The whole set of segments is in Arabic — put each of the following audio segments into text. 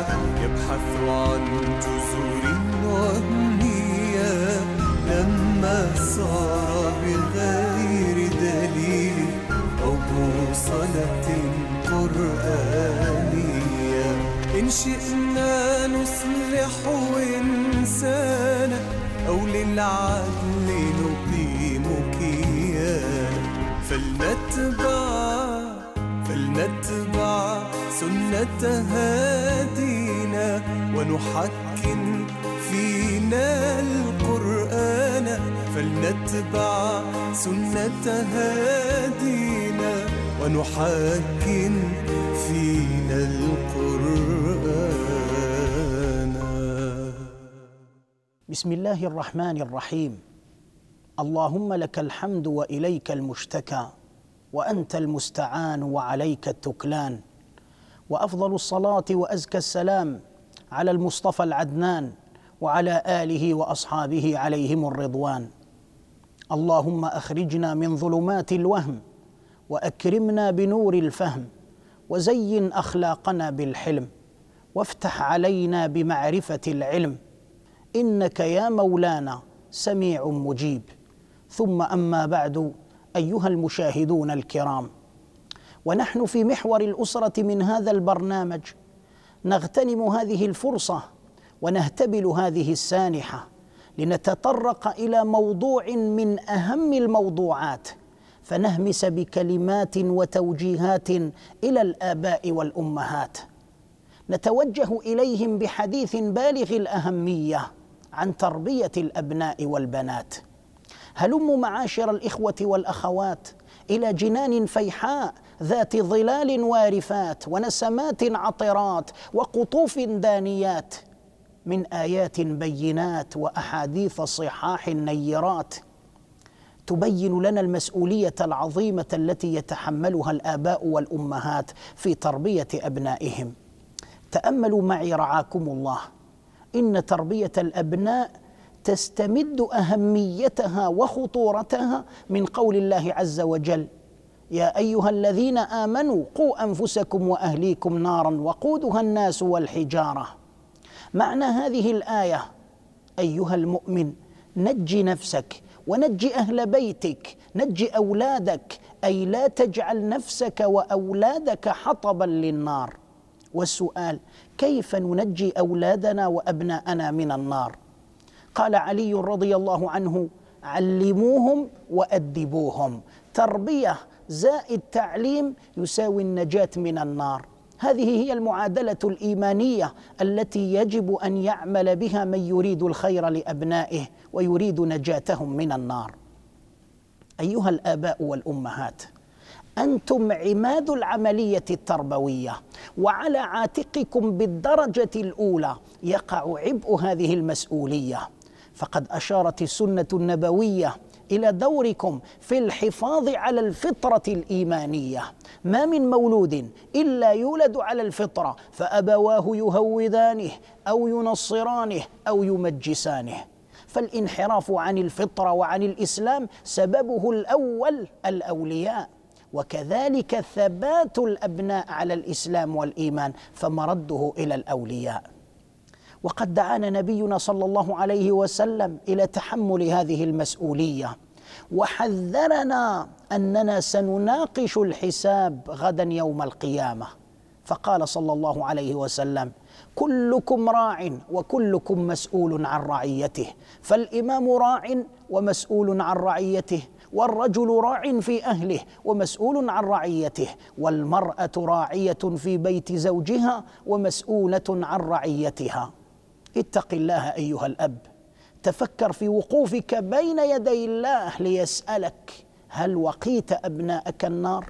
يبحث عن جذور وهمية لما صار بغير دليل أو بوصلة قرآنية. إن شئنا نصلح إنسانا أو للعدل نقيم كيانا فلنتبع سنة هادينا ونحكم فينا القرآن. فلنتبع سنة هادينا ونحكم فينا القرآن. بسم الله الرحمن الرحيم. اللهم لك الحمد وإليك المشتكى وأنت المستعان وعليك التكلان. وأفضل الصلاة وأزكى السلام على المصطفى العدنان وعلى آله وأصحابه عليهم الرضوان. اللهم أخرجنا من ظلمات الوهم وأكرمنا بنور الفهم وزين أخلاقنا بالحلم وافتح علينا بمعرفة العلم إنك يا مولانا سميع مجيب. ثم أما بعد، أيها المشاهدون الكرام، ونحن في محور الأسرة من هذا البرنامج نغتنم هذه الفرصة ونهتبل هذه السانحة لنتطرق إلى موضوع من أهم الموضوعات، فنهمس بكلمات وتوجيهات إلى الآباء والأمهات، نتوجه إليهم بحديث بالغ الأهمية عن تربية الأبناء والبنات. هلموا معاشر الإخوة والأخوات إلى جنان فيحاء ذات ظلال وارفات ونسمات عطرات وقطوف دانيات، من آيات بينات وأحاديث صحاح نيرات تبين لنا المسؤولية العظيمة التي يتحملها الآباء والأمهات في تربية أبنائهم. تأملوا معي رعاكم الله إن تربية الأبناء تستمد أهميتها وخطورتها من قول الله عز وجل: يا أيها الذين آمنوا قوا أنفسكم وأهليكم نارا وقودها الناس والحجارة. معنى هذه الآية: أيها المؤمن، نجي نفسك ونجي أهل بيتك، نجي أولادك، أي لا تجعل نفسك وأولادك حطبا للنار. والسؤال: كيف ننجي أولادنا وأبناءنا من النار؟ قال علي رضي الله عنه: علموهم وأدبوهم. تربية زائد تعليم يساوي النجاة من النار. هذه هي المعادلة الإيمانية التي يجب أن يعمل بها من يريد الخير لأبنائه ويريد نجاتهم من النار. أيها الآباء والأمهات، أنتم عماد العملية التربوية، وعلى عاتقكم بالدرجة الأولى يقع عبء هذه المسؤولية. فقد أشارت السنة النبوية إلى دوركم في الحفاظ على الفطرة الإيمانية. ما من مولود إلا يولد على الفطرة، فأبواه يهودانه أو ينصرانه أو يمجسانه. فالانحراف عن الفطرة وعن الإسلام سببه الأول الأولياء، وكذلك ثبات الأبناء على الإسلام والإيمان فمرده إلى الأولياء. وقد دعانا نبينا صلى الله عليه وسلم إلى تحمل هذه المسؤولية، وحذرنا أننا سنناقش الحساب غدا يوم القيامة. فقال صلى الله عليه وسلم: كلكم راع وكلكم مسؤول عن رعيته. فالإمام راع ومسؤول عن رعيته، والرجل راع في أهله ومسؤول عن رعيته، والمرأة راعية في بيت زوجها ومسؤولة عن رعيتها. اتق الله أيها الأب، تفكر في وقوفك بين يدي الله ليسألك: هل وقيت أبناءك النار؟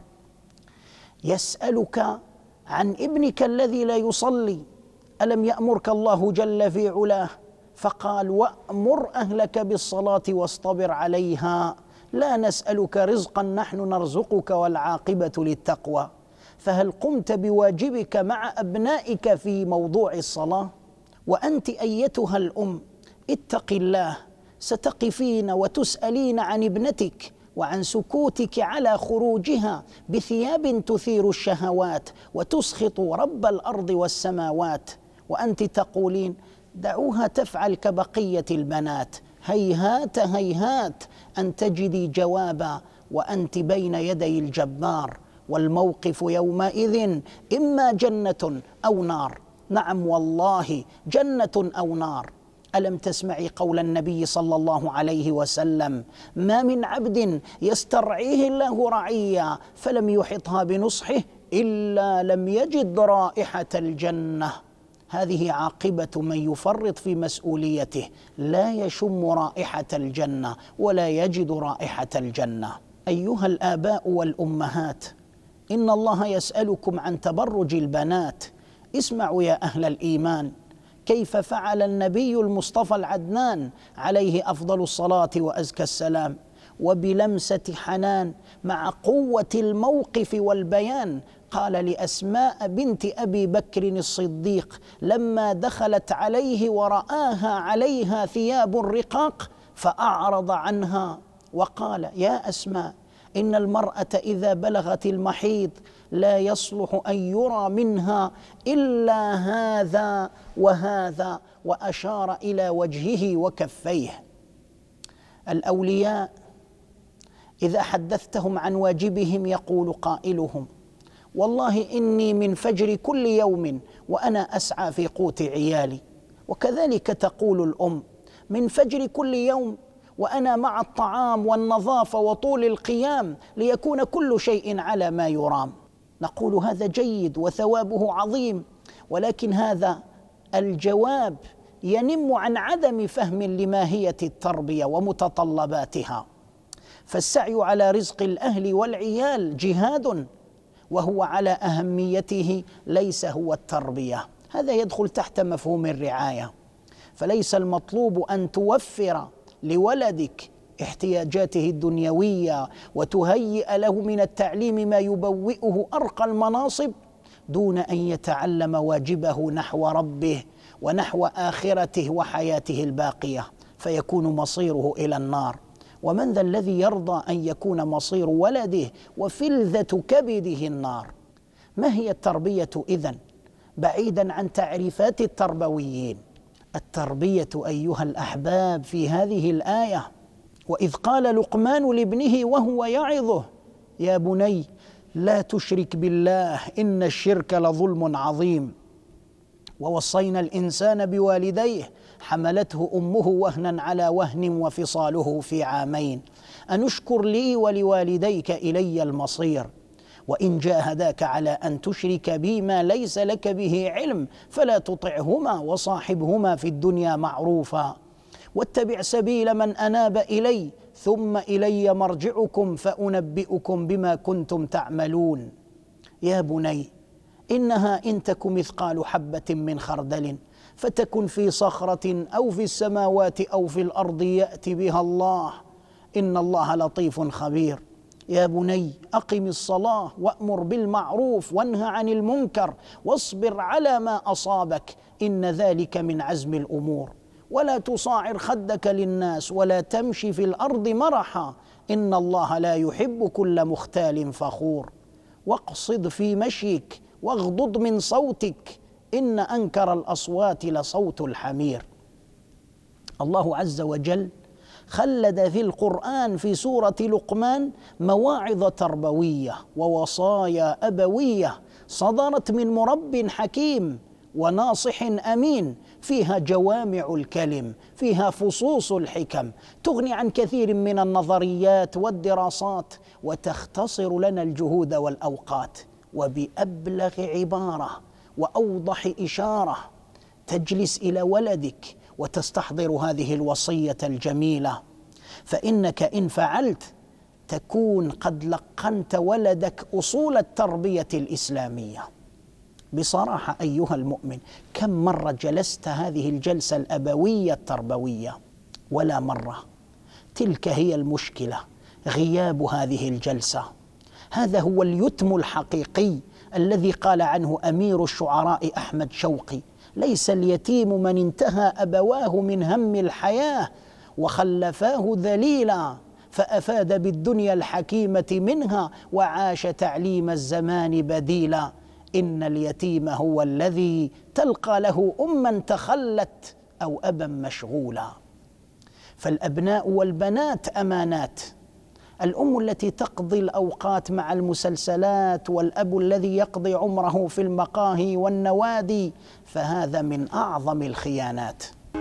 يسألك عن ابنك الذي لا يصلي. ألم يأمرك الله جل في علاه فقال: وأمر أهلك بالصلاة واصطبر عليها، لا نسألك رزقا نحن نرزقك والعاقبة للتقوى. فهل قمت بواجبك مع أبنائك في موضوع الصلاة؟ وأنت أيتها الأم اتق الله، ستقفين وتسألين عن ابنتك وعن سكوتك على خروجها بثياب تثير الشهوات وتسخط رب الأرض والسماوات. وأنت تقولين دعوها تفعل كبقية البنات. هيهات هيهات أن تجدي جوابا وأنت بين يدي الجبار، والموقف يومئذ إما جنة أو نار. نعم والله، جنة أو نار. ألم تسمعي قول النبي صلى الله عليه وسلم: ما من عبد يسترعيه الله رعيا فلم يحطها بنصحه إلا لم يجد رائحة الجنة. هذه عاقبة من يفرط في مسؤوليته، لا يشم رائحة الجنة ولا يجد رائحة الجنة. أيها الآباء والأمهات، إن الله يسألكم عن تبرج البنات. اسمعوا يا أهل الإيمان كيف فعل النبي المصطفى العدنان عليه أفضل الصلاة وأزكى السلام، وبلمسة حنان مع قوة الموقف والبيان قال لأسماء بنت أبي بكر الصديق لما دخلت عليه ورآها عليها ثياب رقاق فأعرض عنها وقال: يا أسماء، إن المرأة إذا بلغت المحيض لا يصلح أن يرى منها إلا هذا وهذا، وأشار إلى وجهه وكفيه. الأولياء إذا حدثتهم عن واجبهم يقول قائلهم: والله إني من فجر كل يوم وأنا أسعى في قوت عيالي. وكذلك تقول الأم: من فجر كل يوم وأنا مع الطعام والنظافة وطول القيام ليكون كل شيء على ما يرام. نقول هذا جيد وثوابه عظيم، ولكن هذا الجواب ينم عن عدم فهم لماهية التربية ومتطلباتها. فالسعي على رزق الأهل والعيال جهاد، وهو على أهميته ليس هو التربية. هذا يدخل تحت مفهوم الرعاية. فليس المطلوب أن توفر لولدك احتياجاته الدنيوية وتهيئ له من التعليم ما يبوئه أرقى المناصب دون أن يتعلم واجبه نحو ربه ونحو آخرته وحياته الباقية، فيكون مصيره إلى النار. ومن ذا الذي يرضى أن يكون مصير ولده وفلذة كبده النار؟ ما هي التربية إذن بعيدا عن تعريفات التربويين؟ التربية أيها الأحباب في هذه الآية: وإذ قال لقمان لابنه وهو يعظه: يا بني لا تشرك بالله إن الشرك لظلم عظيم. ووصينا الإنسان بوالديه حملته أمه وهنا على وهن وفصاله في عامين أن اشكر لي ولوالديك إلي المصير. وإن جاهداك على أن تشرك بي ما ليس لك به علم فلا تطعهما وصاحبهما في الدنيا معروفا واتبع سبيل من أناب إلي ثم إلي مرجعكم فأنبئكم بما كنتم تعملون. يا بني إنها إن تك مثقال حبة من خردل فتكن في صخرة أو في السماوات أو في الأرض يأتي بها الله إن الله لطيف خبير. يا بني أقم الصلاة وأمر بالمعروف وانه عن المنكر واصبر على ما أصابك إن ذلك من عزم الأمور. ولا تصاعر خدك للناس ولا تمشي في الأرض مرحا إن الله لا يحب كل مختال فخور. واقصد في مشيك واغضض من صوتك إن أنكر الأصوات لصوت الحمير. الله عز وجل خلد في القرآن في سورة لقمان مواعظ تربوية ووصايا أبوية صدرت من مرب حكيم وناصح أمين، فيها جوامع الكلم، فيها فصوص الحكم، تغني عن كثير من النظريات والدراسات وتختصر لنا الجهود والأوقات. وبأبلغ عبارة وأوضح إشارة تجلس إلى ولدك وتستحضر هذه الوصية الجميلة، فإنك إن فعلت تكون قد لقنت ولدك أصول التربية الإسلامية. بصراحة أيها المؤمن، كم مرة جلست هذه الجلسة الأبوية التربوية؟ ولا مرة. تلك هي المشكلة، غياب هذه الجلسة. هذا هو اليتم الحقيقي الذي قال عنه أمير الشعراء أحمد شوقي: ليس اليتيم من انتهى أبواه من هم الحياة وخلفاه ذليلا فأفاد بالدنيا الحكيمة منها وعاش تعليم الزمان بديلا. إن اليتيم هو الذي تلقى له أما تخلت أو أبا مشغولا. فالأبناء والبنات أمانات. الأم التي تقضي الأوقات مع المسلسلات، والأب الذي يقضي عمره في المقاهي والنوادي، فهذا من أعظم الخيانات.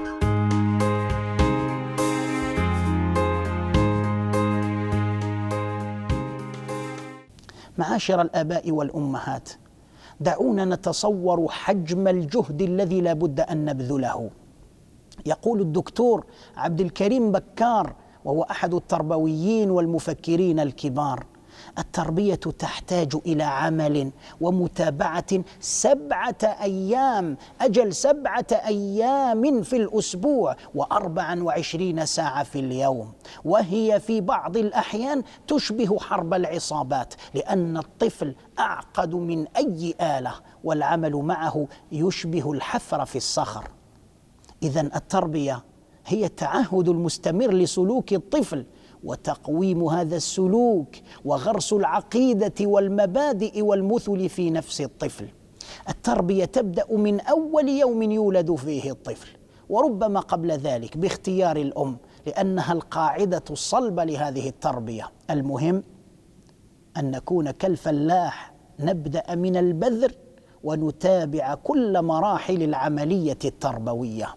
معاشر الآباء والأمهات، دعونا نتصور حجم الجهد الذي لا بد أن نبذله. يقول الدكتور عبد الكريم بكار، وهو أحد التربويين والمفكرين الكبار: التربية تحتاج إلى عمل ومتابعة 7 أيام، أجل 7 أيام في الأسبوع، و24 ساعة في اليوم، وهي في بعض الأحيان تشبه حرب العصابات، لأن الطفل أعقد من أي آلة، والعمل معه يشبه الحفر في الصخر. إذن التربية هي التعهد المستمر لسلوك الطفل، وتقويم هذا السلوك، وغرس العقيدة والمبادئ والمثل في نفس الطفل. التربية تبدأ من أول يوم يولد فيه الطفل، وربما قبل ذلك باختيار الأم، لأنها القاعدة الصلبة لهذه التربية. المهم أن نكون كالفلاح، نبدأ من البذر ونتابع كل مراحل العملية التربوية.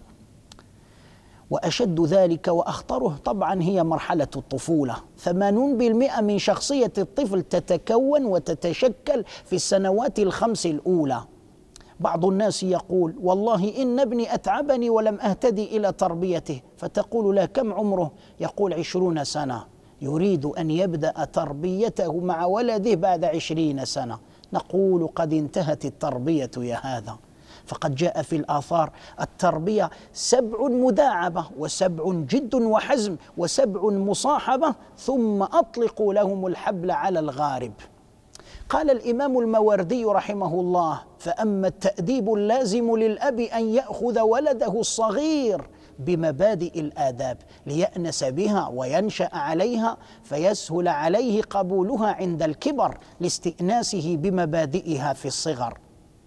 وأشد ذلك وأخطره طبعا هي مرحلة الطفولة. 80% من شخصية الطفل تتكون وتتشكل في السنوات ال5 الأولى. بعض الناس يقول: والله إن ابني أتعبني ولم أهتدي إلى تربيته. فتقول له: كم عمره؟ يقول 20 سنة. يريد أن يبدأ تربيته مع ولده بعد 20 سنة. نقول: قد انتهت التربية يا هذا. فقد جاء في الآثار: التربية 7 مداعبة، و7 جد وحزم، و7 مصاحبة، ثم أطلقوا لهم الحبل على الغارب. قال الإمام الماوردي رحمه الله: فأما التأديب اللازم للأب أن يأخذ ولده الصغير بمبادئ الآداب ليأنس بها وينشأ عليها، فيسهل عليه قبولها عند الكبر لاستئناسه بمبادئها في الصغر.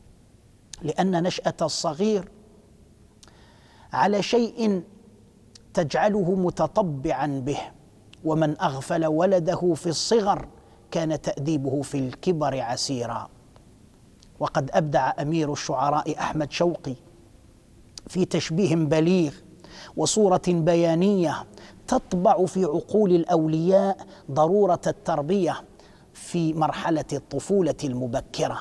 لأن نشأة الصغير على شيء تجعله متطبعا به، ومن أغفل ولده في الصغر كان تأديبه في الكبر عسيرا. وقد أبدع أمير الشعراء أحمد شوقي في تشبيه بليغ وصورة بيانية تطبع في عقول الأولياء ضرورة التربية في مرحلة الطفولة المبكرة،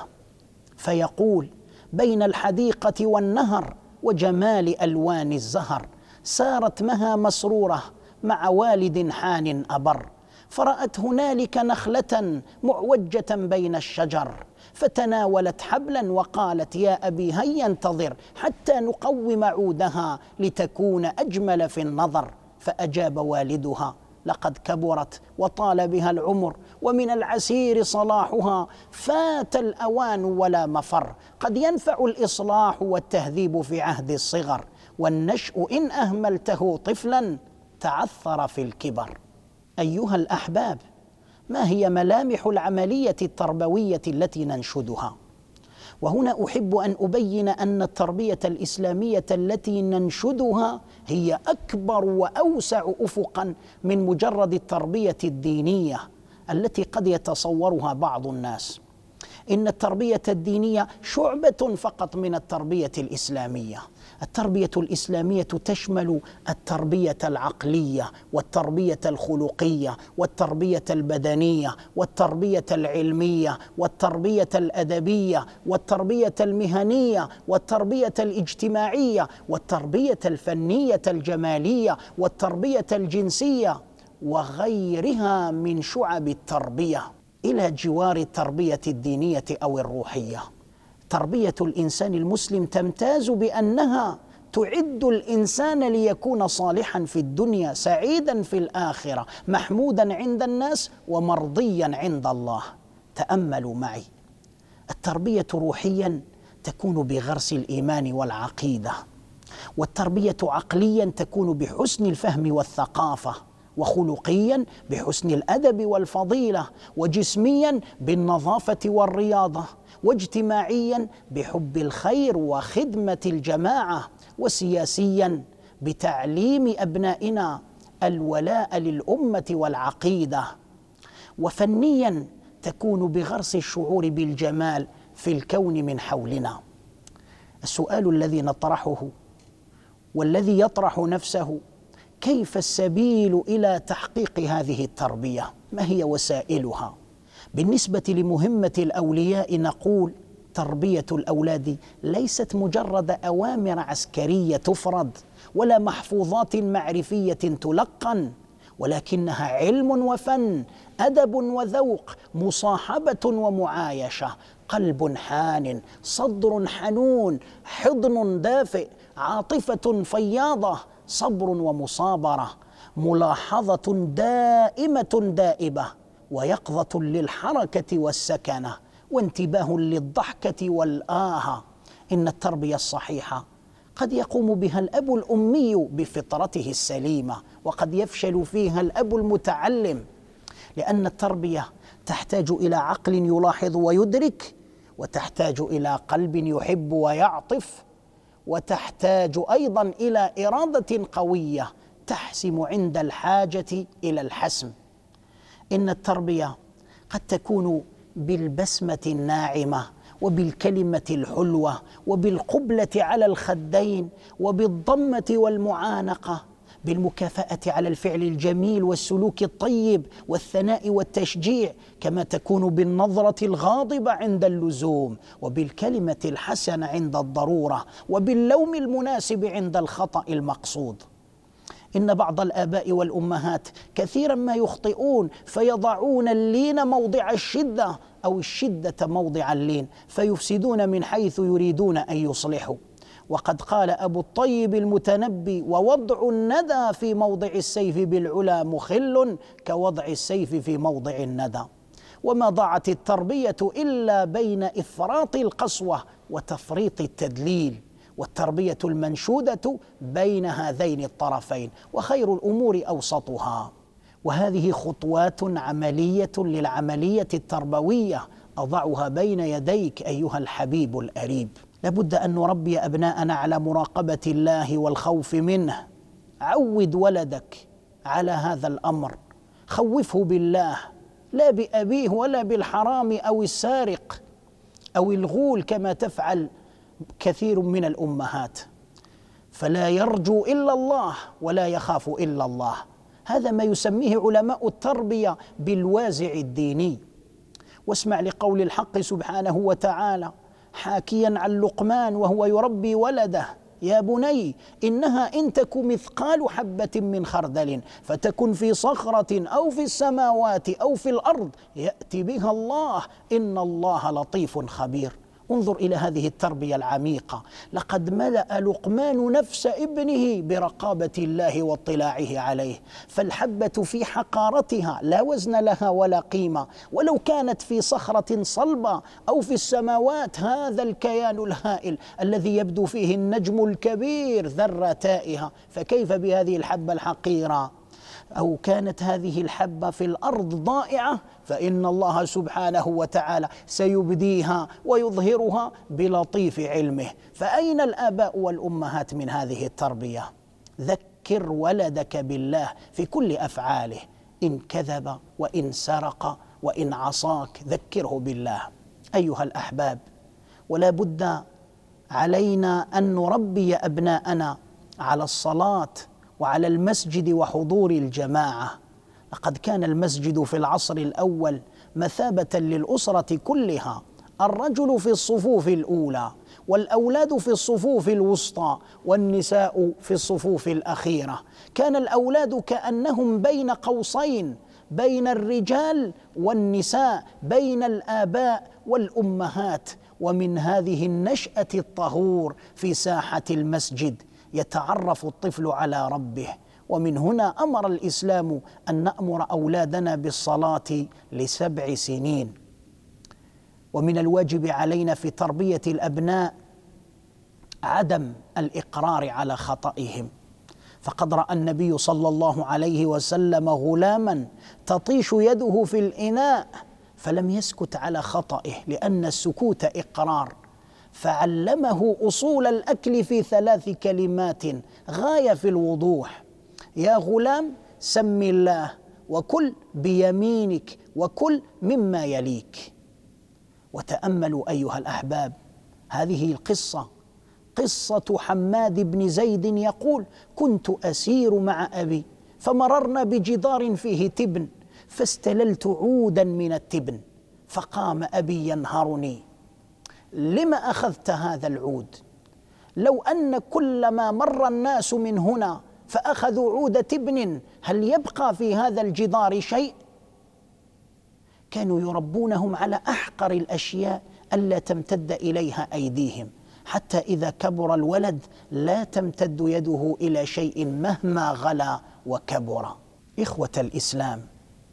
فيقول: بين الحديقة والنهر وجمال ألوان الزهر، سارت مها مسرورة مع والد حان أبر، فرأت هنالك نخلة معوجة بين الشجر، فتناولت حبلا وقالت: يا أبي هيا انتظر حتى نقوم عودها لتكون أجمل في النظر. فأجاب والدها: لقد كبرت وطال بها العمر، ومن العسير صلاحها، فات الأوان ولا مفر، قد ينفع الإصلاح والتهذيب في عهد الصغر، والنشأ إن أهملته طفلا تعثر في الكبر. أيها الأحباب، ما هي ملامح العملية التربوية التي ننشدها؟ وهنا أحب أن أبين أن التربية الإسلامية التي ننشدها هي أكبر وأوسع أفقا من مجرد التربية الدينية التي قد يتصورها بعض الناس. إن التربية الدينية شعبة فقط من التربية الإسلامية. التربية الإسلامية تشمل التربية العقلية، والتربية الخلقية، والتربية البدنية، والتربية العلمية، والتربية الأدبية، والتربية المهنية، والتربية الاجتماعية، والتربية الفنية الجمالية، والتربية الجنسية، وغيرها من شعب التربية، إلى جوار التربية الدينية أو الروحية. تربية الإنسان المسلم تمتاز بأنها تعد الإنسان ليكون صالحا في الدنيا، سعيدا في الآخرة، محمودا عند الناس، ومرضيا عند الله. تأملوا معي: التربية روحيا تكون بغرس الإيمان والعقيدة، والتربية عقليا تكون بحسن الفهم والثقافة، وخلقيا بحسن الأدب والفضيلة، وجسميا بالنظافة والرياضة، واجتماعيا بحب الخير وخدمة الجماعة، وسياسيا بتعليم أبنائنا الولاء للأمة والعقيدة، وفنيا تكون بغرس الشعور بالجمال في الكون من حولنا. السؤال الذي نطرحه والذي يطرح نفسه: كيف السبيل إلى تحقيق هذه التربية؟ ما هي وسائلها؟ بالنسبة لمهمة الأولياء نقول: تربية الأولاد ليست مجرد أوامر عسكرية تفرض ولا محفوظات معرفية تلقن، ولكنها علم وفن، أدب وذوق، مصاحبة ومعايشة، قلب حان، صدر حنون، حضن دافئ، عاطفة فياضة، صبر ومصابرة، ملاحظة دائمة دائبة، ويقظة للحركة والسكنة، وانتباه للضحكة والآهة. إن التربية الصحيحة قد يقوم بها الأب الأمي بفطرته السليمة، وقد يفشل فيها الأب المتعلم، لأن التربية تحتاج إلى عقل يلاحظ ويدرك، وتحتاج إلى قلب يحب ويعطف، وتحتاج أيضا إلى إرادة قوية تحسم عند الحاجة إلى الحسم. إن التربية قد تكون بالبسمة الناعمة، وبالكلمة الحلوة، وبالقبلة على الخدين، وبالضمة والمعانقة، بالمكافأة على الفعل الجميل والسلوك الطيب والثناء والتشجيع، كما تكون بالنظرة الغاضبة عند اللزوم، وبالكلمة الحسنة عند الضرورة، وباللوم المناسب عند الخطأ المقصود. إن بعض الآباء والأمهات كثيرا ما يخطئون فيضعون اللين موضع الشدة أو الشدة موضع اللين، فيفسدون من حيث يريدون أن يصلحوا. وقد قال أبو الطيب المتنبي: ووضع الندى في موضع السيف بالعلا مخل كوضع السيف في موضع الندى. وما ضاعت التربية إلا بين إفراط القسوة وتفريط التدليل، والتربية المنشودة بين هذين الطرفين، وخير الأمور أوسطها. وهذه خطوات عملية للعملية التربوية أضعها بين يديك أيها الحبيب الأريب. لابد أن نربي أبناءنا على مراقبة الله والخوف منه. عود ولدك على هذا الأمر، خوفه بالله، لا بأبيه ولا بالحرام أو السارق أو الغول كما تفعل كثير من الأمهات، فلا يرجو إلا الله ولا يخاف إلا الله. هذا ما يسميه علماء التربية بالوازع الديني. واسمع لقول الحق سبحانه وتعالى حاكيا عن لقمان وهو يربي ولده: يا بني إنها إن تك مثقال حبة من خردل فتكن في صخرة أو في السماوات أو في الأرض يأتي بها الله إن الله لطيف خبير. انظر إلى هذه التربية العميقة. لقد ملأ لقمان نفس ابنه برقابة الله واطلاعه عليه، فالحبة في حقارتها لا وزن لها ولا قيمة، ولو كانت في صخرة صلبة أو في السماوات، هذا الكيان الهائل الذي يبدو فيه النجم الكبير ذرتائها، فكيف بهذه الحبة الحقيرة؟ أو كانت هذه الحبة في الأرض ضائعة فإن الله سبحانه وتعالى سيبديها ويظهرها بلطيف علمه. فأين الآباء والأمهات من هذه التربية؟ ذكر ولدك بالله في كل أفعاله، إن كذب وإن سرق وإن عصاك ذكره بالله. أيها الأحباب، ولا بد علينا أن نربي أبناءنا على الصلاة وعلى المسجد وحضور الجماعة. لقد كان المسجد في العصر الأول مثابة للأسرة كلها، الرجل في الصفوف الأولى، والأولاد في الصفوف الوسطى، والنساء في الصفوف الأخيرة. كان الأولاد كأنهم بين قوسين، بين الرجال والنساء، بين الآباء والأمهات. ومن هذه النشأة الطهور في ساحة المسجد يتعرف الطفل على ربه. ومن هنا أمر الإسلام أن نأمر أولادنا بالصلاة ل7 سنين. ومن الواجب علينا في تربية الأبناء عدم الإقرار على خطئهم، فقد رأى النبي صلى الله عليه وسلم غلاما تطيش يده في الإناء فلم يسكت على خطئه لأن السكوت إقرار، فعلمه أصول الأكل في 3 كلمات غاية في الوضوح: يا غلام سم الله وكل بيمينك وكل مما يليك. وتأملوا أيها الأحباب هذه القصة، قصة حماد بن زيد يقول: كنت أسير مع أبي فمررنا بجدار فيه تبن فاستللت عودا من التبن فقام أبي ينهرني: لم أخذت هذا العود؟ لو أن كلما مر الناس من هنا فأخذوا عود تبن هل يبقى في هذا الجدار شيء؟ كانوا يربونهم على أحقر الأشياء ألا تمتد إليها أيديهم، حتى إذا كبر الولد لا تمتد يده إلى شيء مهما غلا وكبر. إخوة الإسلام،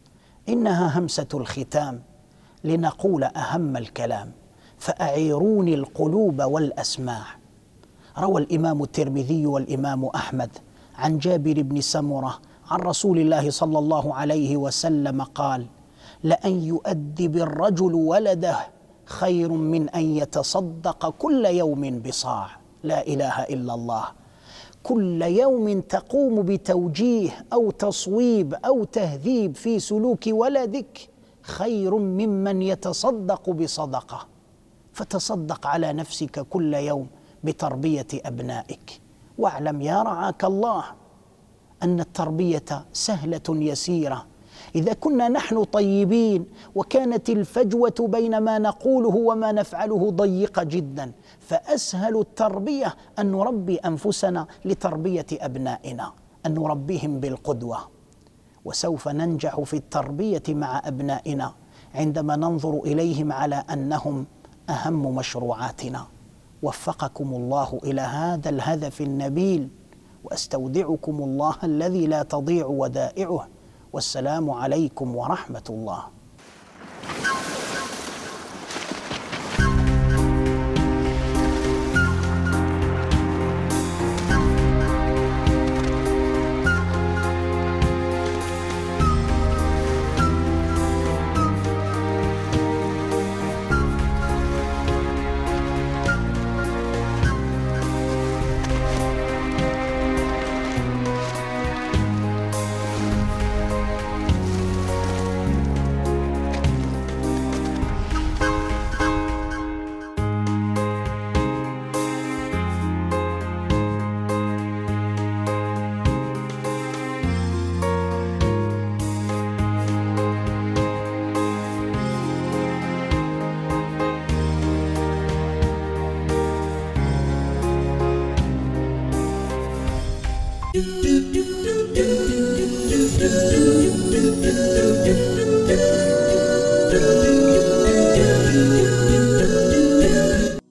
إنها همسة الختام لنقول أهم الكلام، فأعيروني القلوب والأسماع. روى الإمام الترمذي والإمام أحمد عن جابر بن سمرة عن رسول الله صلى الله عليه وسلم قال: لأن يؤدب الرجل ولده خير من أن يتصدق كل يوم بصاع. لا إله إلا الله. كل يوم تقوم بتوجيه أو تصويب أو تهذيب في سلوك ولدك خير ممن يتصدق بصدقة. فتصدق على نفسك كل يوم بتربية أبنائك، واعلم يا رعاك الله أن التربية سهلة يسيرة إذا كنا نحن طيبين وكانت الفجوة بين ما نقوله وما نفعله ضيقة جدا، فأسهل التربية أن نربي أنفسنا لتربية أبنائنا، أن نربيهم بالقدوة. وسوف ننجح في التربية مع أبنائنا عندما ننظر إليهم على أنهم أهم مشروعاتنا. وفقكم الله إلى هذا الهدف النبيل، وأستودعكم الله الذي لا تضيع ودائعه، والسلام عليكم ورحمة الله. do do do